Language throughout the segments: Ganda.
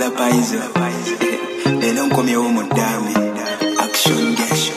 Paula Paizo. They don't come here home dame. Action gash.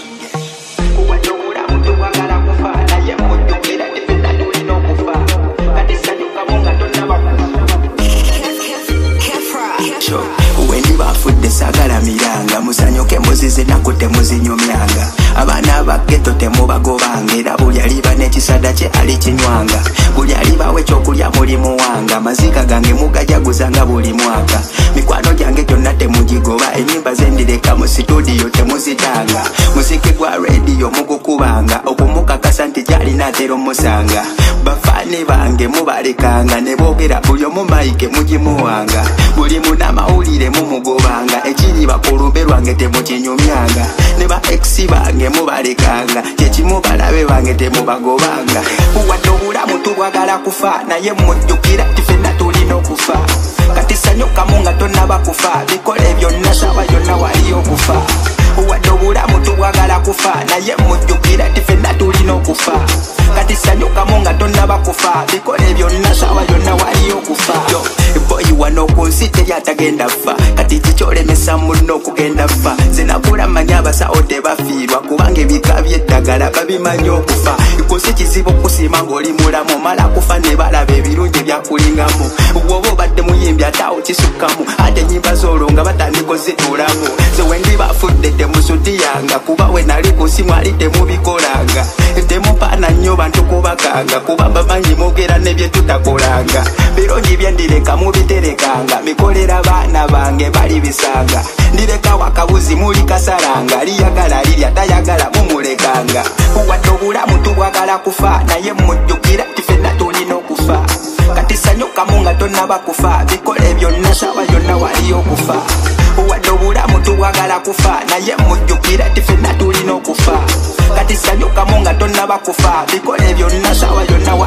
Sagala miranga musanyoke muzize nakute muzinyo myanga abana bageto temubagobanga era buli aliba n'ekisada kye alikinywanga buli alibawe ekyokulya mulimu wanga mazika gange mugajaguzanga buli mwaka mikwano gyange gyonna temugigoba enyimba zendireka mu studio temuzitanga muziki gwa radio mugukubanga okumukakasa nti gyalina atera omusanga bafani bange mubalekanga ne boogera buli omu maike mugimuwanga buli munamawulire mumugobanga ekiri bakulumbe lwange temukinyumyanga ne ba ex bange mubalekanga kyekimu balabe bange temubagobanga wadde obulamu tubwagala kufa naye mujjukira tifenna tulina okufa kati sanyukamu nga tonnaba kufa bikole byonna sawa yonna waliyo okufa wadde obulamu tubwagala kufa naye mujjukira tifenna tulina okufa kati sanyukamu nga tonnaba kufa bikole byonna sawa yonna waliyo okufa boy wano kunsi teryatagenda fa kati kikyolemesa muno okugenda fa zenakula manya abasawo tebafiirwa kubanga ebika byeddagala babimanyi okufa kunsi kizibu okusima ng'oli mulamu mala kufa ne balaba ebirungi byakulingamu bwoba obadde muyimbi ataawo kisukkamu ate ennyimba z'olwo nga batandika ozituulamu ze wendi bafudde temusudiyanga kuba we nali kunsi mwali temubikolanga temupaana nnyo bantu kubakanga kuba bamanyi mwogera ne bye tutakolanga birungi byendireka mubiterekanga mikolera baana bange bali bisanga ndireka wakabuzi muli kasaranga liyagala lirya tayagala mumulekanga wadde obulamu tubwagala kufa naye mujjukira tifenna tulina okufa kati sanyukamu nga tonnaba kufa bikole byonna sawa yonna waliyo okufa wadde obulamu tubwagala kufa naye mujjukira tifenna tulina okufa kati sanyukamu nga tonnaba kufa bikole byonna sawa yonna